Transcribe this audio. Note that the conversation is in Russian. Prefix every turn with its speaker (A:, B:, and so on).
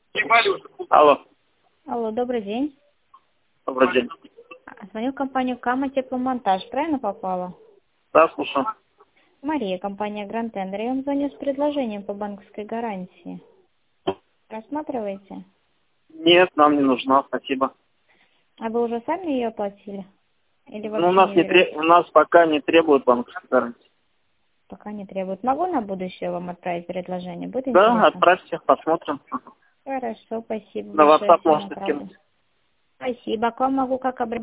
A: Алло,
B: Алло, добрый день.
A: добрый день.
B: Звоню в компанию Кама Тепломонтаж. Правильно попала?
A: Да, слушаю.
B: Мария, компания Grand Tender. Я вам звоню с предложением по банковской гарантии. Рассматриваете?
A: Нет, нам не нужна, спасибо.
B: А вы уже сами ее оплатили? Или
A: Ну,
B: вообще не берете?
A: у нас пока не требуют банковской гарантии.
B: Пока не требует. Могу на будущее вам отправить предложение? Будет
A: Да,
B: интересно?
A: отправьте, посмотрим.
B: Хорошо, спасибо
A: На
B: большое.
A: WhatsApp
B: Всего
A: можете
B: направлю.
A: скинуть.
B: Спасибо. К вам могу как обратиться?